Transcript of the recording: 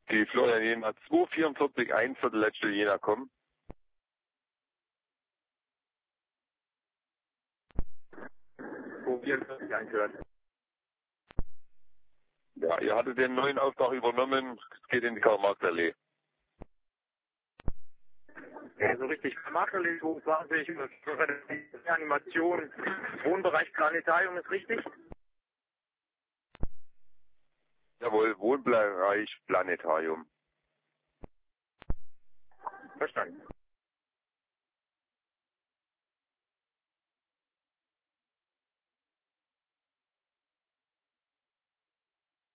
Die Florian Jena 244, ein Viertel letzte Jena kommen. Ja, ihr hattet den neuen Auftrag übernommen. Es geht in die Karl-Marx-Allee. Ja, so richtig Karl-Marx-Allee, 22, Animation, Wohnbereich Planetarium ist richtig? Jawohl, Wohnbereich Planetarium. Verstanden.